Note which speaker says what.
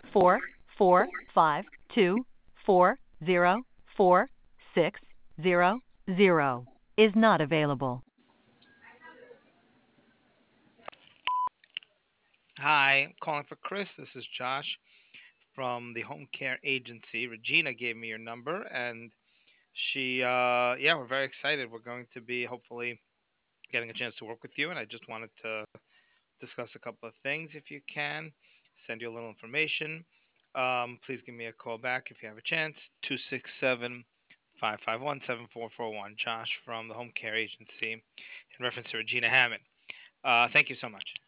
Speaker 1: 44524040600 is not available.
Speaker 2: Hi, I'm calling for Chris. This is Josh from the home care agency. Regina gave me your number, and yeah, we're very excited. We're going to be hopefully getting a chance to work with you, and I just wanted to discuss a couple of things if you can, send you a little information. Please give me a call back if you have a chance. 267-551-7441. Josh from the home care agency in reference to Regina Hammond. Thank you so much.